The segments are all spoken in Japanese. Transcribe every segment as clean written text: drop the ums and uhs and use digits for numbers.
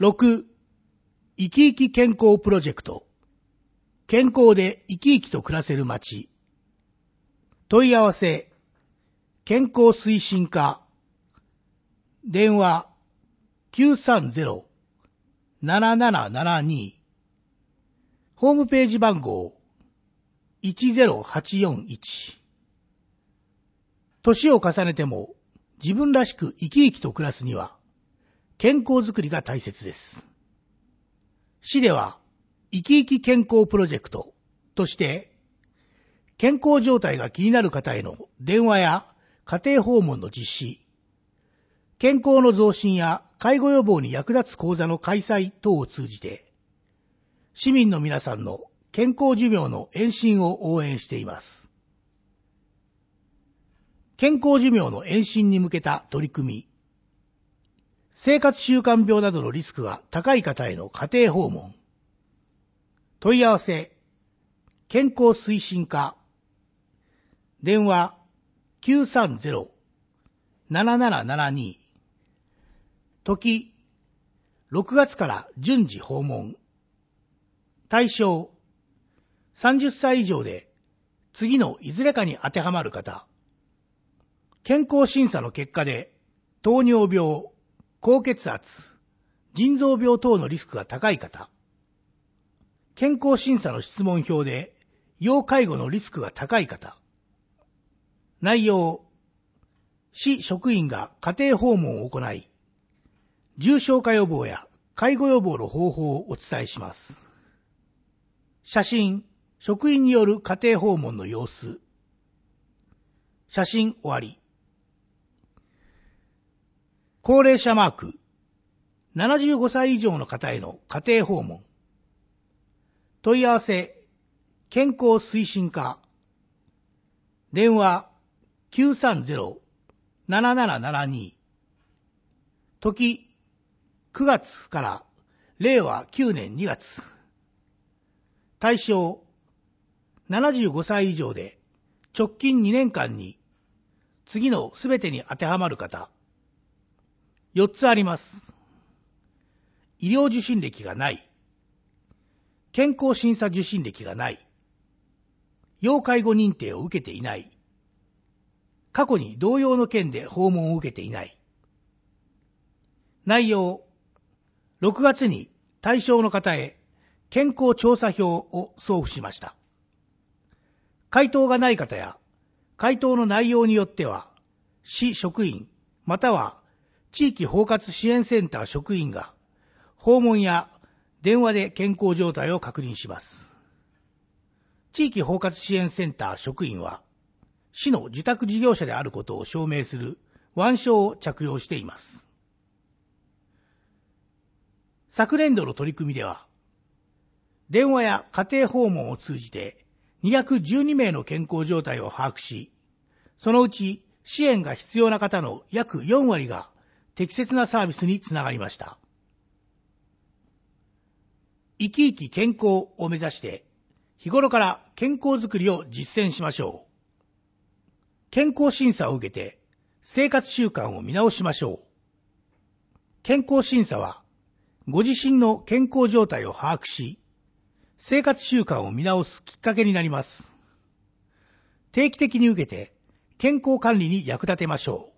6、生き生き健康プロジェクト。健康で生き生きと暮らせる街。問い合わせ、健康推進課。電話、930-7772。ホームページ番号、10841。年を重ねても自分らしく生き生きと暮らすには、健康づくりが大切です。市では、生き生き健康プロジェクトとして、健康状態が気になる方への電話や家庭訪問の実施、健康の増進や介護予防に役立つ講座の開催等を通じて、市民の皆さんの健康寿命の延伸を応援しています。健康寿命の延伸に向けた取り組み、生活習慣病などのリスクが高い方への家庭訪問、問い合わせ、健康推進課、電話 930-7772、時、6月から順次訪問、対象、30歳以上で次のいずれかに当てはまる方、健康審査の結果で糖尿病、高血圧、腎臓病等のリスクが高い方、健康審査の質問票で要介護のリスクが高い方、内容、市職員が家庭訪問を行い、重症化予防や介護予防の方法をお伝えします。写真、職員による家庭訪問の様子。写真終わり。高齢者マーク。75歳以上の方への家庭訪問。問い合わせ、健康推進課。電話、930-7772。時、9月から令和9年2月。対象、75歳以上で直近2年間に次のすべてに当てはまる方。4つあります。医療受診歴がない。健康審査受診歴がない。要介護認定を受けていない。過去に同様の件で訪問を受けていない。内容、6月に対象の方へ健康調査票を送付しました。回答がない方や回答の内容によっては、市職員または地域包括支援センター職員が訪問や電話で健康状態を確認します。地域包括支援センター職員は、市の受託事業者であることを証明する腕章を着用しています。昨年度の取り組みでは、電話や家庭訪問を通じて212名の健康状態を把握し、そのうち支援が必要な方の約4割が適切なサービスにつながりました。生き生き健康を目指して、日頃から健康づくりを実践しましょう。健康審査を受けて生活習慣を見直しましょう。健康審査は、ご自身の健康状態を把握し、生活習慣を見直すきっかけになります。定期的に受けて健康管理に役立てましょう。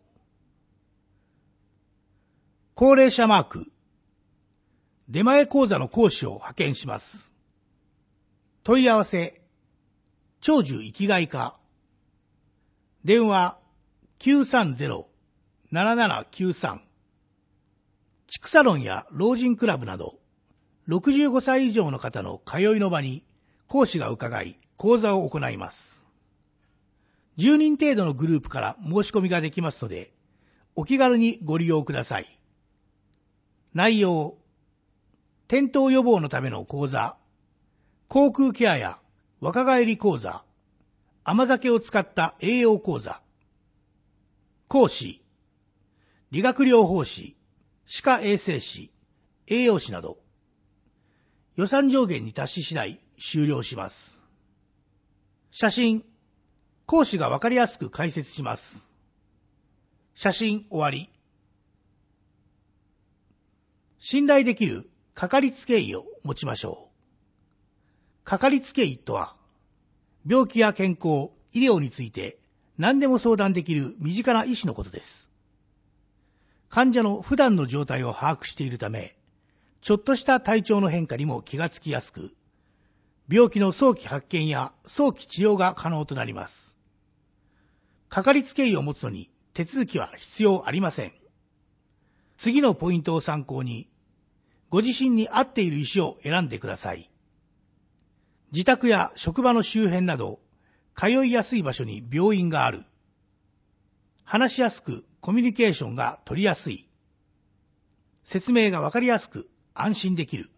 高齢者マーク。出前講座の講師を派遣します。問い合わせ、長寿生きがい課。電話、930-7793。地区サロンや老人クラブなど、65歳以上の方の通いの場に講師が伺い、講座を行います。10人程度のグループから申し込みができますので、お気軽にご利用ください。内容、転倒予防のための講座、口腔ケアや若返り講座、甘酒を使った栄養講座、講師、理学療法士、歯科衛生士、栄養士など、予算上限に達し次第終了します。写真、講師がわかりやすく解説します。写真終わり。 信頼できるかかりつけ医を持ちましょう。かかりつけ医とは、病気や健康、医療について何でも相談できる身近な医師のことです。患者の普段の状態を把握しているため、ちょっとした体調の変化にも気がつきやすく、病気の早期発見や早期治療が可能となります。かかりつけ医を持つのに手続きは必要ありません。次のポイントを参考に、ご自身に合っている医師を選んでください。自宅や職場の周辺など、通いやすい場所に病院がある。話しやすくコミュニケーションが取りやすい。説明がわかりやすく安心できる。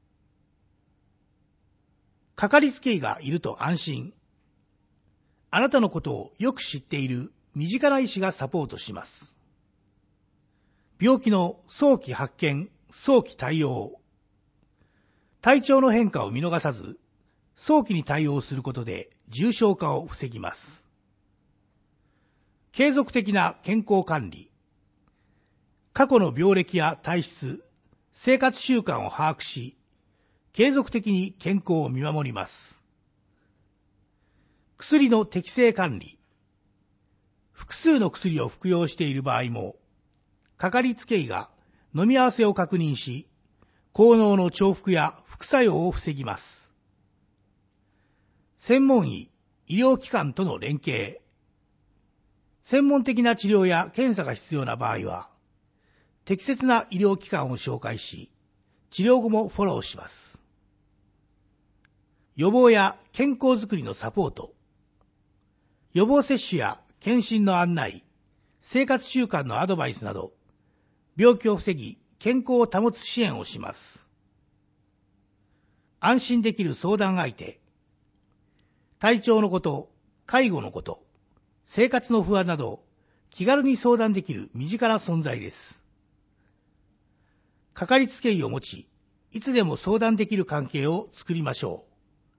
かかりつけ医がいると安心。あなたのことをよく知っている身近な医師がサポートします。病気の早期発見、早期対応。体調の変化を見逃さず、早期に対応することで重症化を防ぎます。継続的な健康管理。過去の病歴や体質、生活習慣を把握し、継続的に健康を見守ります。薬の適正管理。複数の薬を服用している場合も、かかりつけ医が飲み合わせを確認し、効能の重複や副作用を防ぎます。専門医、医療機関との連携。専門的な治療や検査が必要な場合は、適切な医療機関を紹介し、治療後もフォローします。予防や健康づくりのサポート。予防接種や検診の案内、生活習慣のアドバイスなど、病気を防ぎ、健康を保つ支援をします。安心できる相談相手。体調のこと、介護のこと、生活の不安など、気軽に相談できる身近な存在です。かかりつけ医を持ち、いつでも相談できる関係を作りましょう。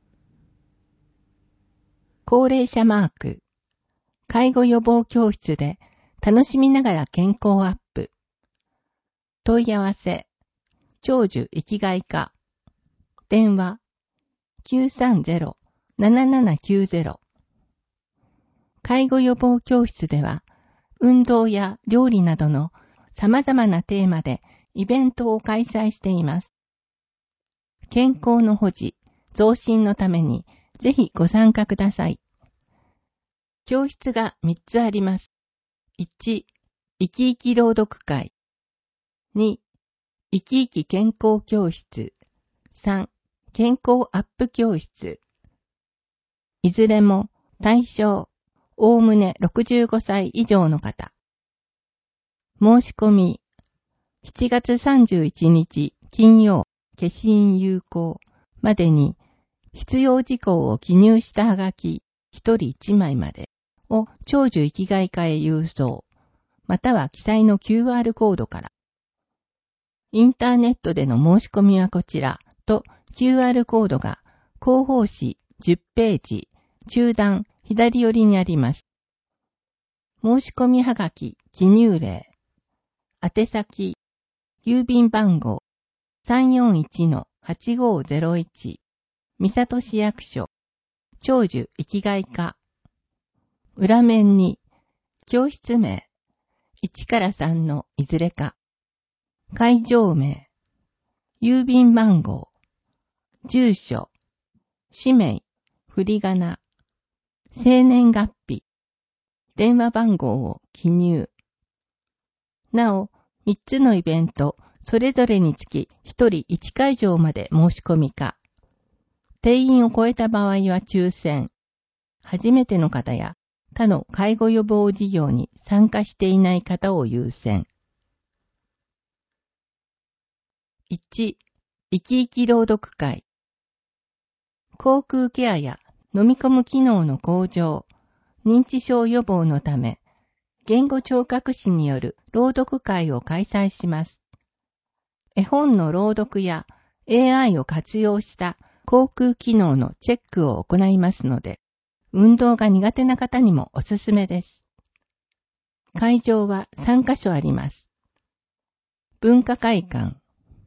高齢者マーク。介護予防教室で楽しみながら健康アップ。問い合わせ。長寿生きがい科。電話。930-7790。介護予防教室では、運動や料理などの様々なテーマでイベントを開催しています。健康の保持、増進のためにぜひご参加ください。教室が3つあります。1、生き生き朗読会。2、生き生き健康教室。3、健康アップ教室。いずれも対象、おおむね65歳以上の方。申し込み、7月31日金曜、消印有効までに必要事項を記入したはがき1人1枚までを長寿生きがい科へ郵送、または記載の QR コードから。インターネットでの申し込みはこちらと QR コードが広報誌10ページ中段左寄りにあります。申し込みはがき記入例。宛先郵便番号 341-8501 三郷市役所長寿生きがい科。裏面に教室名1から3のいずれか。会場名、郵便番号、住所、氏名、振り仮名、生年月日、電話番号を記入。なお、3つのイベント、それぞれにつき1人1会場まで申し込みか。定員を超えた場合は抽選。初めての方や他の介護予防事業に参加していない方を優先。1、生き生き朗読会。口腔ケアや飲み込む機能の向上、認知症予防のため、言語聴覚士による朗読会を開催します。絵本の朗読や AI を活用した口腔機能のチェックを行いますので、運動が苦手な方にもおすすめです。会場は3カ所あります。文化会館、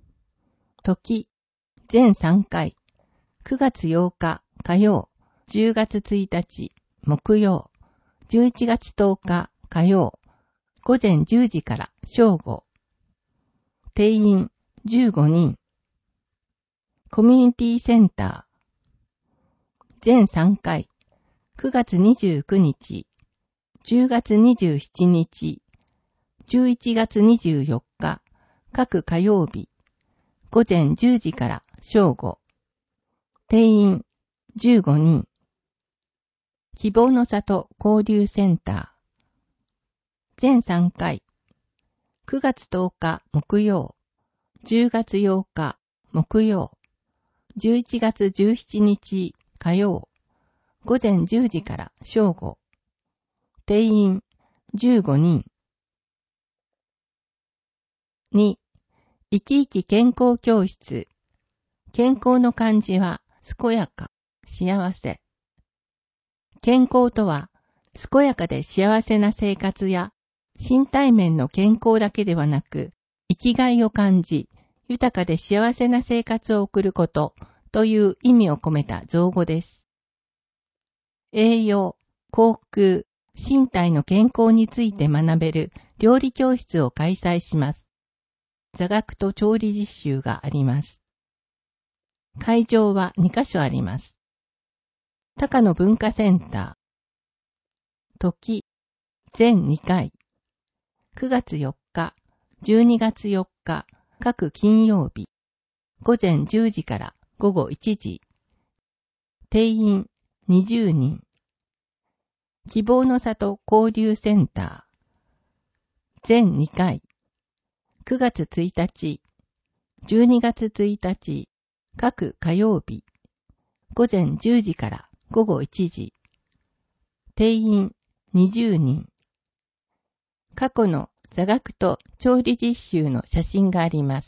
時、全3回、9月8日火曜、10月1日木曜、11月10日火曜、午前10時から正午。定員15人。コミュニティセンター。全3回、9月29日、10月27日、11月24日、各火曜日、午前10時から正午。定員15人。希望の里交流センター。全3回。9月10日木曜、10月8日木曜、11月17日火曜、午前10時から正午。定員15人。2、生き生き健康教室。健康の漢字は、健やか、幸せ。健康とは、健やかで幸せな生活や、身体面の健康だけではなく、生きがいを感じ、豊かで幸せな生活を送ることという意味を込めた造語です。栄養、口腔、身体の健康について学べる料理教室を開催します。座学と調理実習があります。会場は2カ所あります。高野文化センター。時、全2回。9月4日、12月4日、各金曜日。午前10時から午後1時。定員20人。希望の里交流センター。全2回。9月1日、12月1日、各火曜日。午前10時から午後1時。定員20人。過去の座学と調理実習の写真があります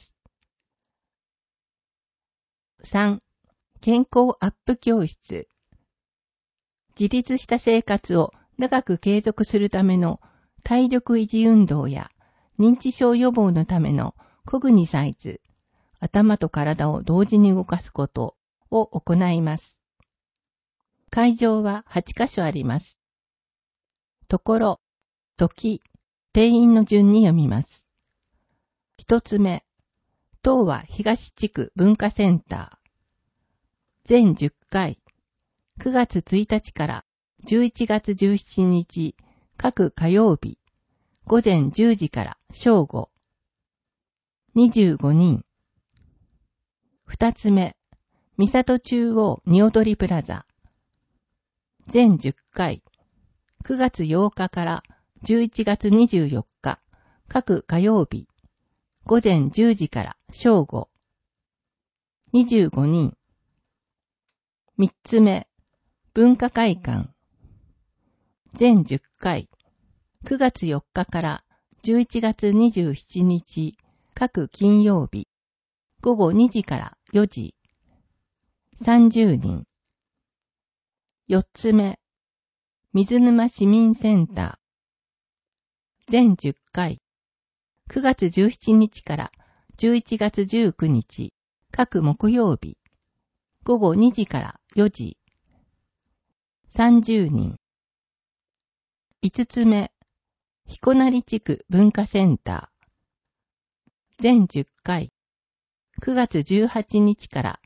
。3. 健康アップ教室。自立した生活を長く継続するための体力維持運動や認知症予防のためのコグニサイズ、頭と体を同時に動かすことを行います。会場は8カ所あります。ところ、時、定員の順に読みます。一つ目、東和東地区文化センター。全10回、9月1日から11月17日、各火曜日、午前10時から正午。25人。二つ目、三郷中央に踊りプラザ。全10回、9月8日から11月24日、各火曜日、午前10時から正午。25人。三つ目、文化会館。全10回、9月4日から11月27日、各金曜日、午後2時から4時。30人。4つ目、水沼市民センター。全10回、9月17日から11月19日、各木曜日、午後2時から4時。30人。5つ目、彦成地区文化センター。全10回、9月18日から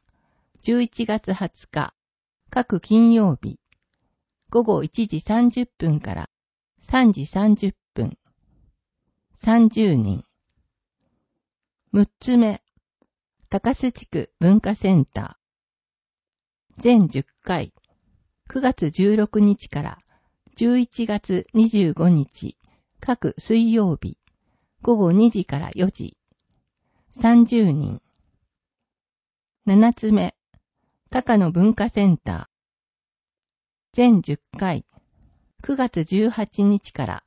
11月20日、各金曜日、午後1時30分から3時30分。30人。6つ目、高須地区文化センター。全10回、9月16日から11月25日、各水曜日、午後2時から4時。30人。7つ目、高野文化センター。全10回、9月18日から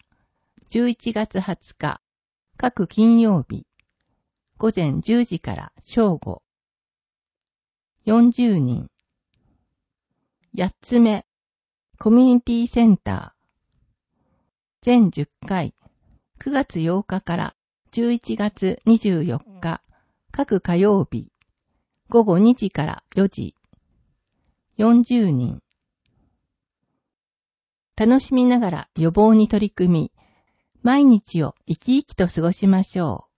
11月20日、各金曜日、午前10時から正午。40人。8つ目、コミュニティセンター。全10回、9月8日から11月24日、各火曜日、 午後2時から4時。40人。楽しみながら予防に取り組み、毎日を生き生きと過ごしましょう。